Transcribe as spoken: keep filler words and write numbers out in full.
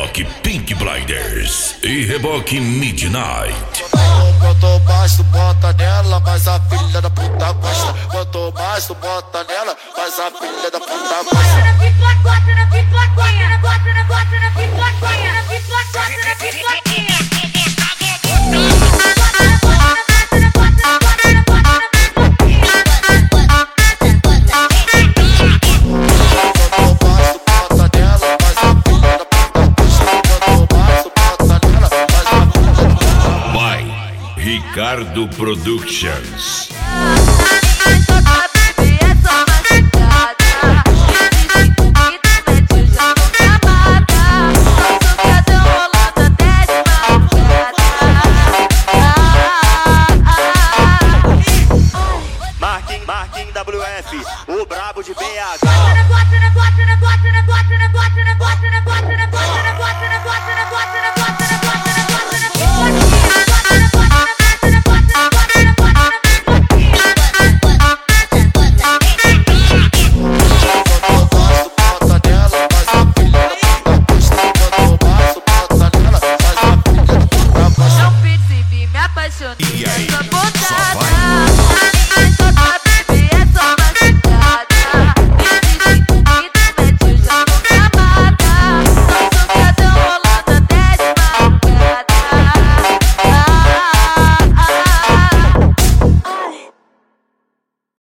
Reboque Pink Blinders e Reboque Midnight. Quanto mais tu bota nela, mais a filha da puta gosta. Quanto mais tu bota nela, mais a filha da puta gosta. Ricardo Productions.